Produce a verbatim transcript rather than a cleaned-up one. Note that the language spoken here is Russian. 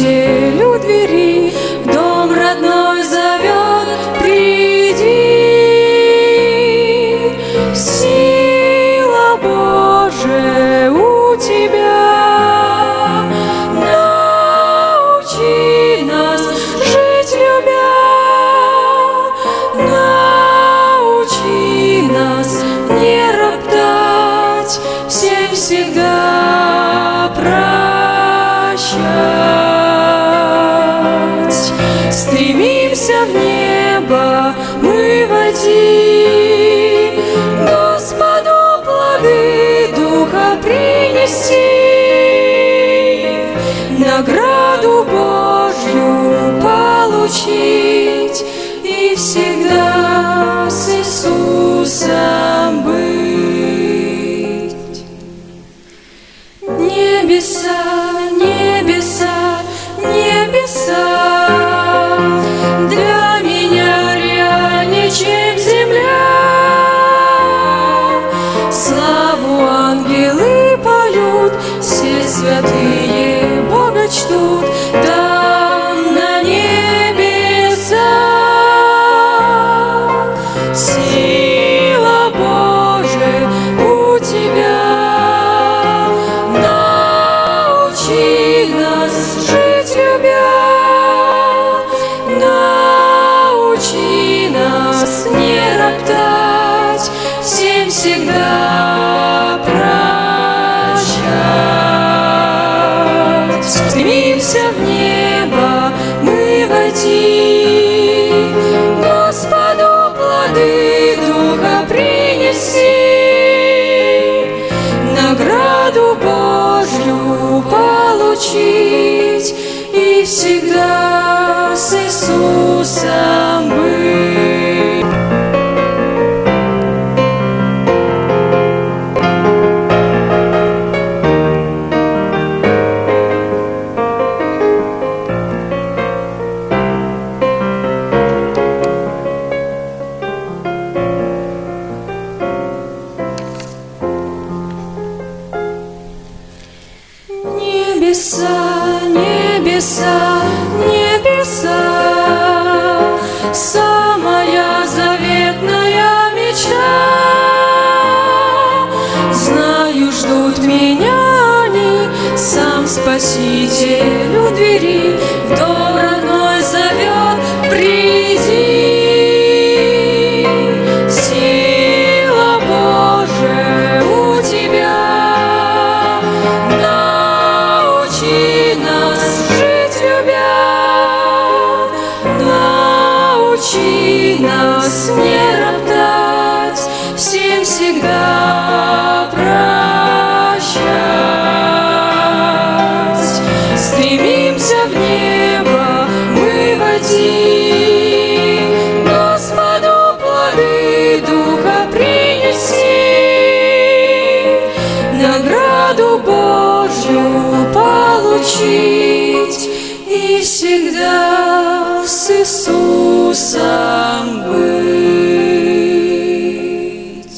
Спаситель у двери, в дом родной зовет: приди. Сила Божия у тебя, научи нас жить любя, научи нас не роптать, всем всегда прощать. Стремимся в небо мы войти, Господу плоды Духа принести, награду Божью получить и всегда с Иисусом быть. Небеса, небеса, небеса, для меня реальнее, чем земля. Славу ангелы поют, все святые Бога чтут, там на небесах. Сила Божия у тебя, научи нас жить любя, научи нас не роптать, всем всегда прощать. Стремимся в небо мы войти, Господу плоды Духа принести, награду Божью получить и всегда с Иисусом быть. Небеса, небеса, небеса, самая заветная мечта. Знаю, ждут меня они, сам Спаситель у двери, в дом родной зовет: приди. Сила Божия у тебя, научи нас жить любя, научи нас не роптать, всем всегда прощать. Стремимся в небо мы войти, Господу плоды Духа принести, награду Божью получить и всегда с Иисусом.